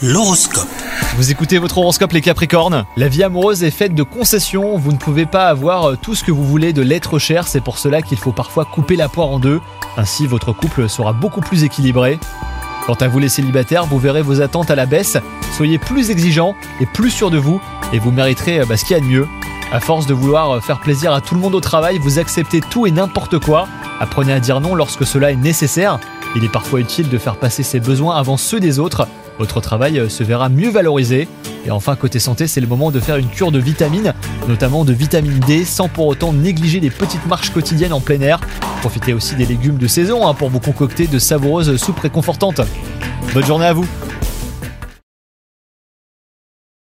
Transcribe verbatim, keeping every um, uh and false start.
L'horoscope. Vous écoutez votre horoscope les Capricornes. La vie amoureuse est faite de concessions, vous ne pouvez pas avoir tout ce que vous voulez de l'être cher, c'est pour cela qu'il faut parfois couper la poire en deux. Ainsi votre couple sera beaucoup plus équilibré. Quant à vous les célibataires, vous verrez vos attentes à la baisse, soyez plus exigeants et plus sûrs de vous et vous mériterez bah, ce qu'il y a de mieux. À force de vouloir faire plaisir à tout le monde au travail, vous acceptez tout et n'importe quoi. Apprenez à dire non lorsque cela est nécessaire. Il est parfois utile de faire passer ses besoins avant ceux des autres. Votre travail se verra mieux valorisé. Et enfin, côté santé, c'est le moment de faire une cure de vitamines, notamment de vitamine D, sans pour autant négliger les petites marches quotidiennes en plein air. Profitez aussi des légumes de saison hein, pour vous concocter de savoureuses soupes réconfortantes. Bonne journée à vous!